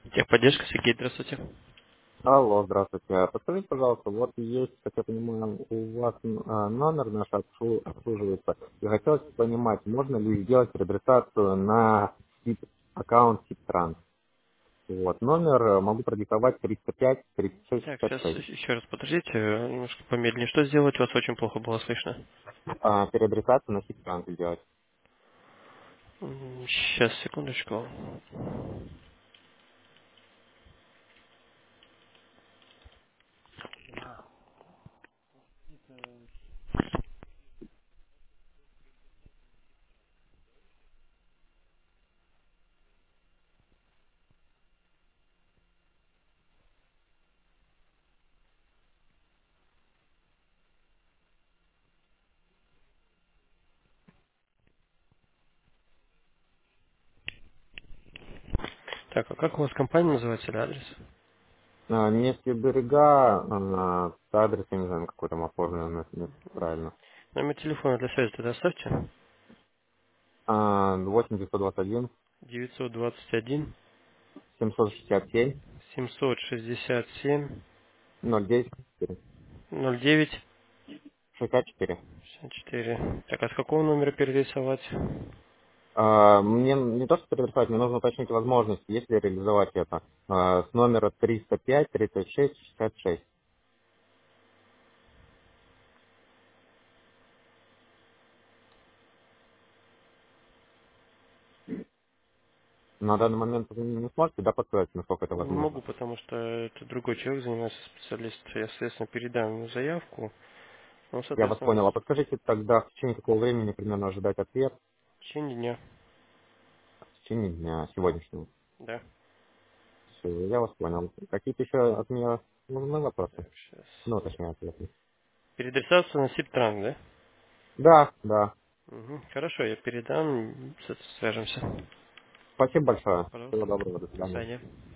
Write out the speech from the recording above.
Техподдержка, Сергей, здравствуйте. Алло, здравствуйте. Подскажите, пожалуйста, вот есть, как я понимаю, у вас номер наш обслуживается. И хотелось бы понимать, можно ли сделать переадресацию на аккаунт SIP-Транс. Вот, номер могу продиктовать 305 36 Так, сейчас 66. еще раз подождите, немножко помедленнее. Что сделать? Вас очень плохо было слышно. Переадресацию на SIP-Транс сделать. Сейчас, секундочку. Так, а как у вас компания называется или адрес? Нефти берега, адрес, я не знаю, какой там оформлен, правильно. Номер телефона для связи тогда оставьте. 8921 921 767 767 09 09 64. 64. Так, а с какого номера перерисовать? Мне не то, что перерисовать, мне нужно уточнить возможность, есть ли реализовать это. С номера 305 36 66. На данный момент вы не сможете, да, подсказать, насколько это Не возможно? могу, потому что это другой человек занимается, специалист. Я, соответственно, передам ему заявку. Ну, Я вас соответственно, понял. А в подскажите тогда, в течение какого времени примерно ожидать ответ? течение дня. В течение дня сегодняшнего. Да. Всё, я вас понял. Какие-то еще от меня нужны вопросы? Так, сейчас. Ну, точнее, ответы. Переадресация на Сиптранг, да? Да, да. Угу. Хорошо, я передам, свяжемся. Спасибо большое. Всего Пожалуйста. доброго, до До свидания. свидания.